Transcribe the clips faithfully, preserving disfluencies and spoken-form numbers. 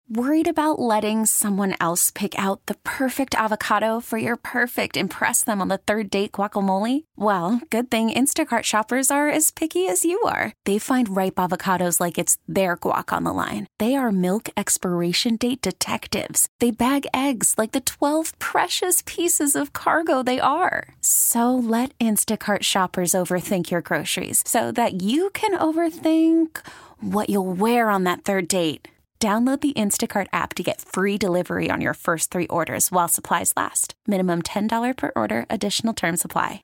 Worried about letting someone else pick out the perfect avocado for your perfect impress them on the third date guacamole? Well, good thing Instacart shoppers are as picky as you are. They find ripe avocados like it's their guac on the line. They are milk expiration date detectives. They bag eggs like the twelve precious pieces of cargo they are. So let Instacart shoppers overthink your groceries so that you can overthink what you'll wear on that third date. Download the Instacart app to get free delivery on your first three orders while supplies last. Minimum ten dollars per order. Additional terms apply.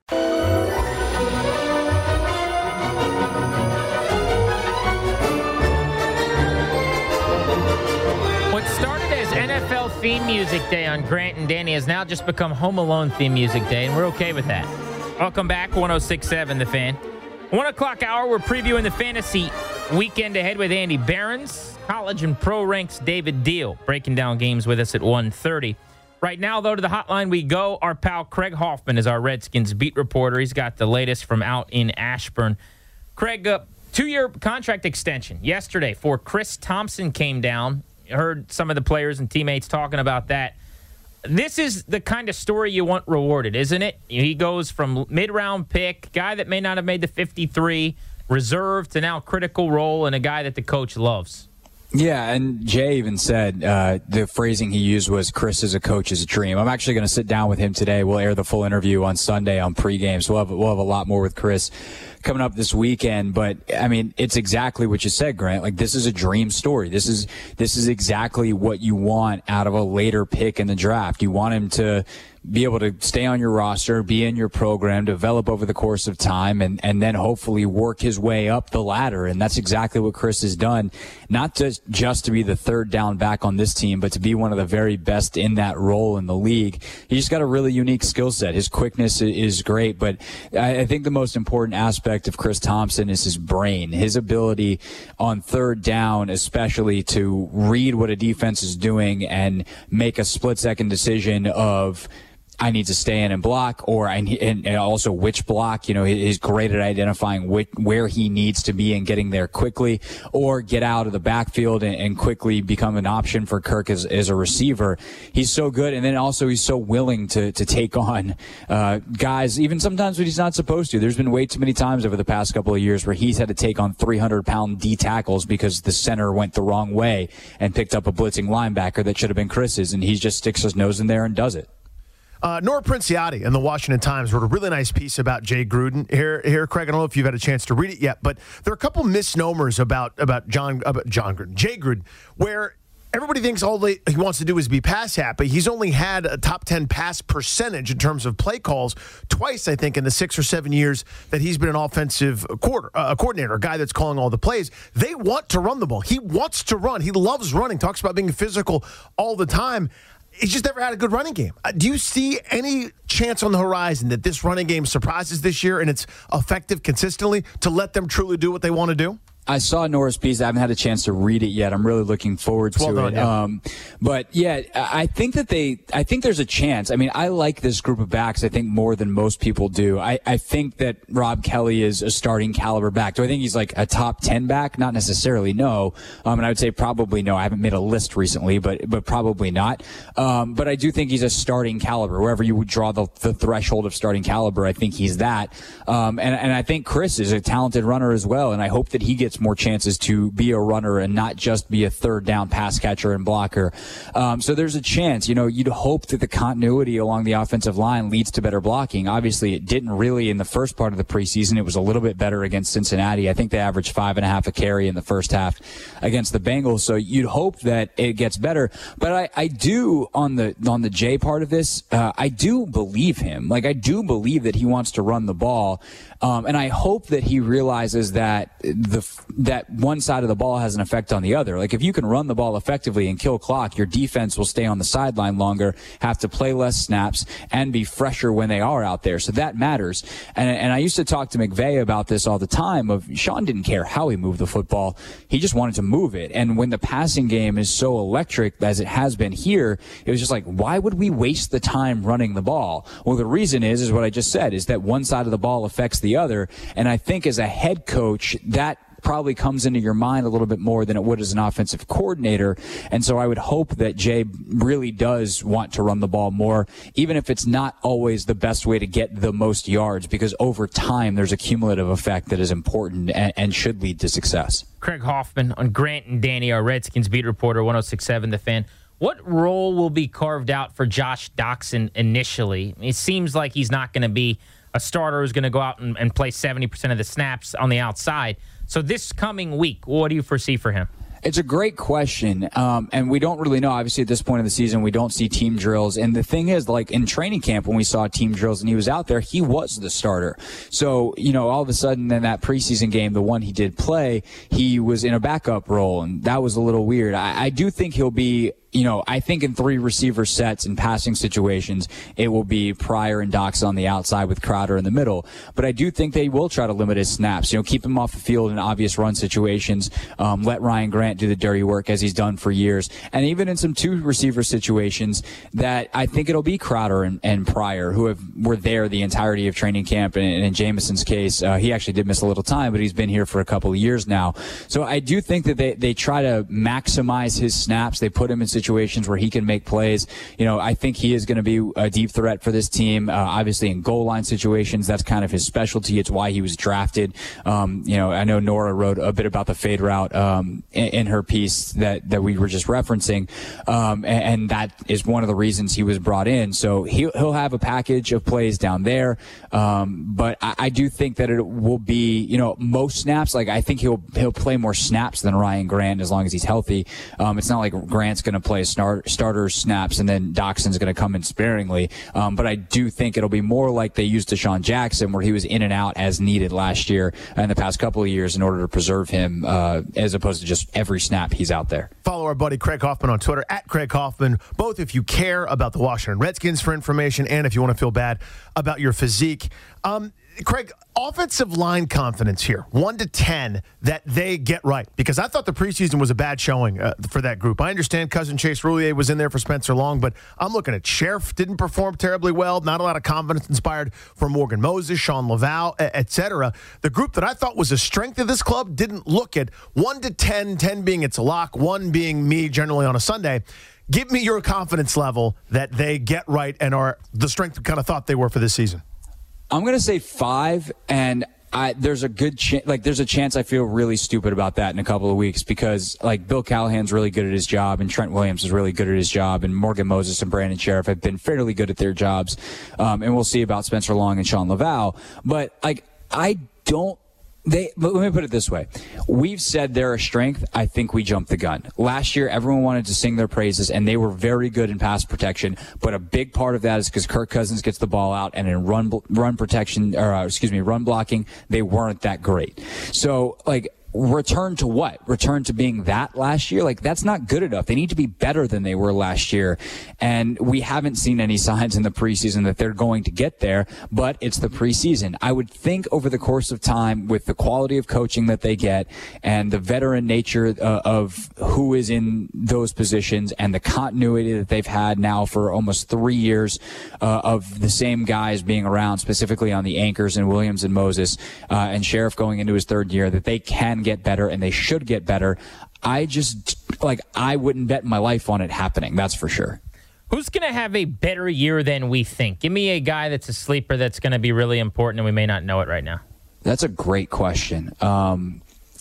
What started as N F L theme music day on Grant and Danny has now just become Home Alone theme music day, and we're okay with that. Welcome back, one oh six point seven The Fan. One o'clock hour, we're previewing the fantasy weekend ahead with Andy Behrens. College and pro ranks David Deal breaking down games with us at one thirty. Right now, though, to the hotline we go. Our pal Craig Hoffman is our Redskins beat reporter. He's got the latest from out in Ashburn. Craig, uh, two-year contract extension yesterday for Chris Thompson came down. Heard some of the players and teammates talking about that. This is the kind of story you want rewarded, isn't it? He goes from mid-round pick, guy that may not have made the fifty-three, reserve to now critical role, and a guy that the coach loves. Yeah, and Jay even said uh, the phrasing he used was Chris is a coach's dream. I'm actually going to sit down with him today. We'll air the full interview on Sunday on pregame, so we'll have, we'll have a lot more with Chris coming up this weekend. But, I mean, it's exactly what you said, Grant. Like, this is a dream story. This is this is exactly what you want out of a later pick in the draft. You want him to be able to stay on your roster, be in your program, develop over the course of time, and, and then hopefully work his way up the ladder. And that's exactly what Chris has done, not just, just to be the third down back on this team, but to be one of the very best in that role in the league. He's got a really unique skill set. His quickness is great, but I, I think the most important aspect of Chris Thompson is his brain, his ability on third down, especially to read what a defense is doing and make a split-second decision of, I need to stay in and block, or I need, and also which block. You know, he's great at identifying which, where he needs to be and getting there quickly, or get out of the backfield and, and quickly become an option for Kirk as, as a receiver. He's so good, and then also he's so willing to to take on uh, guys, even sometimes when he's not supposed to. There's been way too many times over the past couple of years where he's had to take on three hundred pound D tackles because the center went the wrong way and picked up a blitzing linebacker that should have been Chris's, and he just sticks his nose in there and does it. Uh, Nora Princiati in the Washington Times wrote a really nice piece about Jay Gruden. Here, here, Craig, I don't know if you've had a chance to read it yet, but there are a couple misnomers about about John about John Gruden, Jay Gruden, where everybody thinks all he wants to do is be pass happy. He's only had a top ten pass percentage in terms of play calls twice, I think, in the six or seven years that he's been an offensive quarter, uh, coordinator, a guy that's calling all the plays. They want to run the ball. He wants to run. He loves running, talks about being physical all the time. He's just never had a good running game. Uh, do you see any chance on the horizon that this running game surprises this year and it's effective consistently to let them truly do what they want to do? I saw Nora's piece. I haven't had a chance to read it yet. I'm really looking forward well to done, it. Yeah. Um, but yeah, I think that they, I think there's a chance. I mean, I like this group of backs, I think, more than most people do. I, I think that Rob Kelly is a starting caliber back. Do I think he's like a top ten back? Not necessarily, no. Um, and I would say probably no. I haven't made a list recently, but, but probably not. Um, but I do think he's a starting caliber. Wherever you would draw the, the threshold of starting caliber, I think he's that. Um, and, and I think Chris is a talented runner as well. And I hope that he gets more chances to to be a runner and not just be a third down pass catcher and blocker. Um, so there's a chance, you know, you'd hope that the continuity along the offensive line leads to better blocking. Obviously, it didn't really in the first part of the preseason. It was a little bit better against Cincinnati. I think they averaged five and a half a carry in the first half against the Bengals. So you'd hope that it gets better. But I, I do, on the on the J part of this, uh, I do believe him. Like, I do believe that he wants to run the ball. Um, and I hope that he realizes that the that one side of the ball has an effect on the other. Like, if you can run the ball effectively and kill clock, your defense will stay on the sideline longer, have to play less snaps, and be fresher when they are out there. So that matters. And, and I used to talk to McVay about this all the time. Of Sean didn't care how he moved the football. He just wanted to move it. And when the passing game is so electric as it has been here, it was just like, why would we waste the time running the ball? Well, the reason is, is what I just said, is that one side of the ball affects the other. And I think as a head coach, that probably comes into your mind a little bit more than it would as an offensive coordinator. And so I would hope that Jay really does want to run the ball more, even if it's not always the best way to get the most yards, because over time there's a cumulative effect that is important and, and should lead to success. Craig Hoffman on Grant and Danny, our Redskins beat reporter, one oh six point seven The Fan. What role will be carved out for Josh Doctson initially? It seems like he's not going to be a starter who's going to go out and, and play seventy percent of the snaps on the outside. So this coming week, what do you foresee for him? It's a great question, um, and we don't really know. Obviously, at this point of the season, we don't see team drills. And the thing is, like in training camp, when we saw team drills and he was out there, he was the starter. So, you know, all of a sudden in that preseason game, the one he did play, he was in a backup role, and that was a little weird. I, I do think he'll be... You know, I think in three receiver sets and passing situations, it will be Pryor and Dox on the outside with Crowder in the middle. But I do think they will try to limit his snaps. You know, keep him off the field in obvious run situations. Um, let Ryan Grant do the dirty work as he's done for years. And even in some two receiver situations, that I think it'll be Crowder and, and Pryor who have were there the entirety of training camp. And, and in Jameson's case, uh, he actually did miss a little time, but he's been here for a couple of years now. So I do think that they they try to maximize his snaps. They put him in situations situations where he can make plays. You know, I think he is going to be a deep threat for this team. Uh, obviously, in goal line situations, that's kind of his specialty. It's why he was drafted. Um, you know, I know Nora wrote a bit about the fade route um, in, in her piece that, that we were just referencing, um, and, and that is one of the reasons he was brought in. So he'll, he'll have a package of plays down there, um, but I, I do think that it will be, you know, most snaps. Like I think he'll he'll play more snaps than Ryan Grant as long as he's healthy. Um, it's not like Grant's going to play start, starter snaps and then Doxson's going to come in sparingly. Um, but I do think it'll be more like they used Deshaun Jackson, where he was in and out as needed last year and the past couple of years in order to preserve him, uh, as opposed to just every snap he's out there. Follow our buddy Craig Hoffman on Twitter, at Craig Hoffman, both if you care about the Washington Redskins for information and if you want to feel bad about your physique. Um, Craig, offensive line confidence here, one to ten, that they get right. Because I thought the preseason was a bad showing uh, for that group. I understand Cousin Chase Roulier was in there for Spencer Long, but I'm looking at Sheriff didn't perform terribly well. Not a lot of confidence inspired from Morgan Moses, Sean Laval, et cetera. The group that I thought was a strength of this club didn't look at one to ten, ten being its lock, one being me generally on a Sunday. Give me your confidence level that they get right and are the strength we kind of thought they were for this season. I'm going to say five, and I, there's a good chance, like there's a chance I feel really stupid about that in a couple of weeks, because like Bill Callahan's really good at his job and Trent Williams is really good at his job and Morgan Moses and Brandon Sheriff have been fairly good at their jobs. Um, and we'll see about Spencer Long and Sean Laval. But like, I don't, They, but let me put it this way. We've said they're a strength. I think we jumped the gun. Last year, everyone wanted to sing their praises, and they were very good in pass protection. But a big part of that is because Kirk Cousins gets the ball out, and in run run protection, or uh, excuse me, run blocking, they weren't that great. So, like, return to what? Return to being that last year? Like, that's not good enough. They need to be better than they were last year. And we haven't seen any signs in the preseason that they're going to get there, but it's the preseason. I would think over the course of time, with the quality of coaching that they get and the veteran nature uh, of who is in those positions and the continuity that they've had now for almost three years uh, of the same guys being around, specifically on the anchors and Williams and Moses uh, and Sheriff going into his third year, that they can get better and they should get better. I just, like, I wouldn't bet my life on it happening. That's for sure. Who's going to have a better year than we think? Give me a guy that's a sleeper that's going to be really important and we may not know it right now. That's a great question. Um,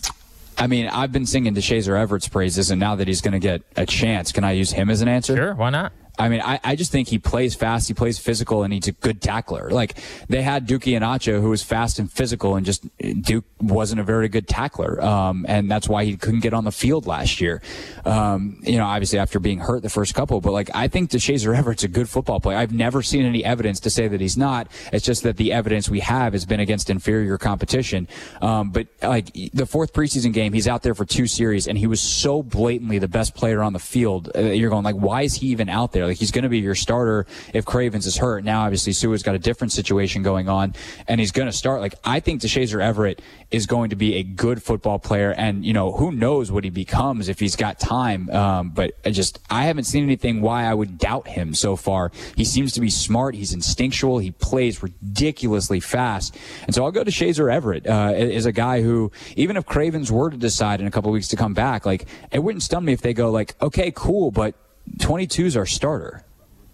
I mean, I've been singing DeShazer Everett's praises, and now that he's going to get a chance, can I use him as an answer? Sure, why not? I mean, I, I just think he plays fast, he plays physical, and he's a good tackler. Like, they had Duke Iheanacho, who was fast and physical, and just Duke wasn't a very good tackler. Um, and that's why he couldn't get on the field last year. Um, you know, obviously after being hurt the first couple. But, like, I think DeShazer Everett's a good football player. I've never seen any evidence to say that he's not. It's just that the evidence we have has been against inferior competition. Um, but, like, the fourth preseason game, he's out there for two series, and he was so blatantly the best player on the field. Uh, you're going, like, why is he even out there? there. Like, he's going to be your starter if Cravens is hurt. Now, obviously, Sua's got a different situation going on, and he's going to start. Like, I think DeShazer Everett is going to be a good football player, and, you know, who knows what he becomes if he's got time. Um, but I just, I haven't seen anything why I would doubt him so far. He seems to be smart. He's instinctual. He plays ridiculously fast. And so I'll go to DeShazer Everett uh, as a guy who, even if Cravens were to decide in a couple of weeks to come back, like, it wouldn't stun me if they go like, okay, cool, but twenty-two is our starter.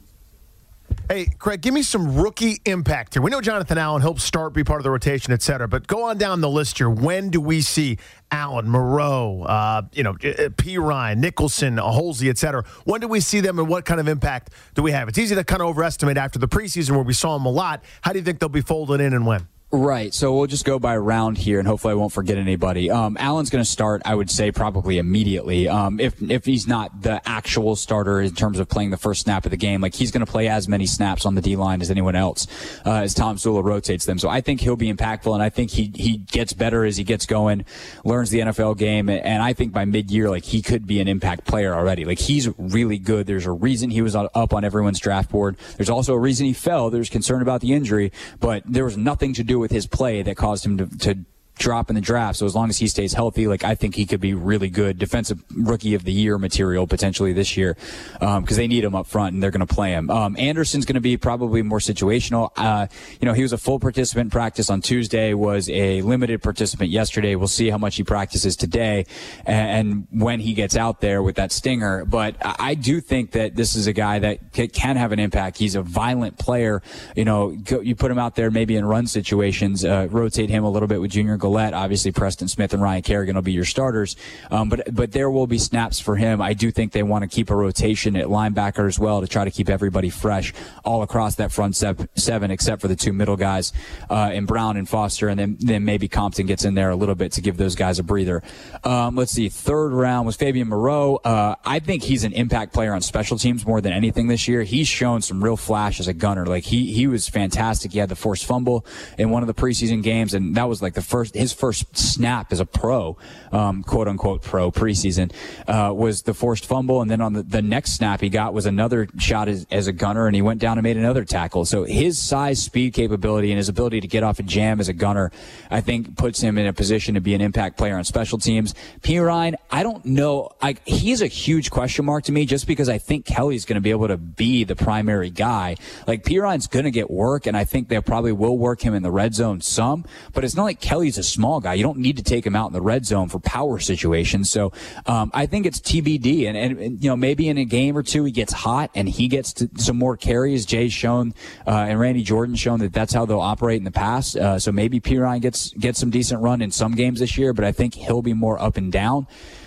Hey, Craig, give me some rookie impact here. We know Jonathan Allen, he'll start, be part of the rotation, et cetera. But go on down the list here. When do we see Allen, Moreau, uh, you know, P. Ryan, Nicholson, Holsey, et cetera? When do we see them, and what kind of impact do we have? It's easy to kind of overestimate after the preseason where we saw them a lot. How do you think they'll be folded in and when? Right. So we'll just go by round here, and hopefully I won't forget anybody. Um, Allen's going to start, I would say, probably immediately. Um, if, if he's not the actual starter in terms of playing the first snap of the game, like, he's going to play as many snaps on the D-line as anyone else, uh, as Tom Sula rotates them. So I think he'll be impactful, and I think he, he gets better as he gets going, learns the N F L game. And I think by mid-year, like, he could be an impact player already. Like, he's really good. There's a reason he was up on everyone's draft board. There's also a reason he fell. There's concern about the injury, but there was nothing to do with his play that caused him to, to drop in the draft. So as long as he stays healthy, like, I think he could be really good defensive rookie of the year material potentially this year, um, because they need him up front and they're going to play him. Um, Anderson's going to be probably more situational. Uh, you know, he was a full participant in practice on Tuesday, was a limited participant yesterday. We'll see how much he practices today and, and when he gets out there with that stinger. But I do think that this is a guy that can have an impact. He's a violent player. You know, go, you put him out there maybe in run situations, uh, rotate him a little bit with Junior Galette. Obviously, Preston Smith and Ryan Kerrigan will be your starters, um, but but there will be snaps for him. I do think they want to keep a rotation at linebacker as well to try to keep everybody fresh all across that front seven, except for the two middle guys uh, in Brown and Foster, and then then maybe Compton gets in there a little bit to give those guys a breather. Um, let's see, third round was Fabian Moreau. Uh, I think he's an impact player on special teams more than anything this year. He's shown some real flash as a gunner. Like, he he was fantastic. He had the forced fumble in one of the preseason games, and that was like the first. His first snap as a pro, um, quote unquote pro preseason, uh, was the forced fumble. And then on the, the next snap he got was another shot as, as a gunner, and he went down and made another tackle. So his size, speed capability, and his ability to get off a jam as a gunner, I think puts him in a position to be an impact player on special teams. P. Ryan, I don't know. I, he's a huge question mark to me just because I think Kelly's going to be able to be the primary guy. Like, P. Ryan's going to get work, and I think they probably will work him in the red zone some, but it's not like Kelly's a small guy. You don't need to take him out in the red zone for power situations. So um, I think it's T B D. And, and, and, you know, maybe in a game or two he gets hot and he gets to some more carries. Jay's shown uh, and Randy Jordan's shown that that's how they'll operate in the past. Uh, so maybe P. Ryan gets, gets some decent run in some games this year, but I think he'll be more up and down.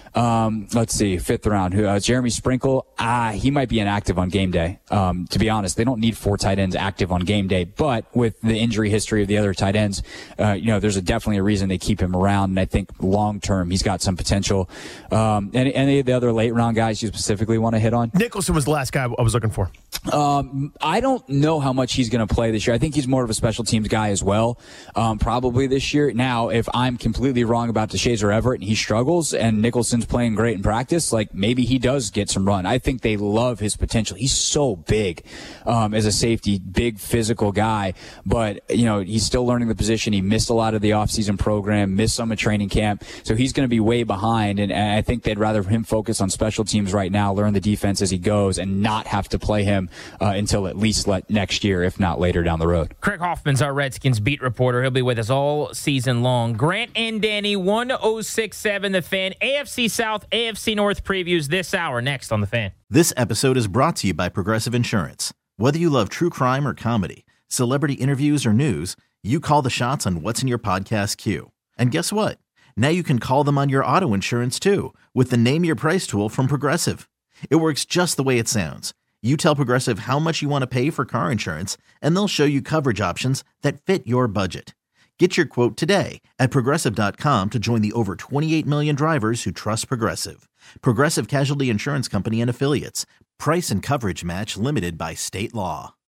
Um, let's see, fifth round. Who, uh, Jeremy Sprinkle, ah, he might be inactive on game day. Um, to be honest, they don't need four tight ends active on game day, but with the injury history of the other tight ends, uh, you know, there's a, definitely a reason they keep him around. And I think long term, he's got some potential. Um, any, any of the other late round guys you specifically want to hit on? Nicholson was the last guy I was looking for. Um, I don't know how much he's going to play this year. I think he's more of a special teams guy as well. Um, probably this year. Now, if I'm completely wrong about DeShazer Everett and he struggles and Nicholson's playing great in practice, like, maybe he does get some run. I think they love his potential. He's so big, um, as a safety, big physical guy, but, you know, he's still learning the position. He missed a lot of the offseason program, missed some of training camp. So he's going to be way behind. And, and I think they'd rather him focus on special teams right now, learn the defense as he goes, and not have to play him uh, until at least let next year, if not later down the road. Craig Hoffman's our Redskins beat reporter. He'll be with us all season long. Grant and Danny, one oh six point seven The Fan. A F C South, A F C North previews this hour next on The Fan. This episode is brought to you by Progressive Insurance. Whether you love true crime or comedy, celebrity interviews or news, you call the shots on what's in your podcast queue. And guess what? Now you can call them on your auto insurance too with the Name Your Price tool from Progressive. It works just the way it sounds. You tell Progressive how much you want to pay for car insurance, and they'll show you coverage options that fit your budget. Get your quote today at Progressive dot com to join the over twenty-eight million drivers who trust Progressive. Progressive Casualty Insurance Company and Affiliates. Price and coverage match limited by state law.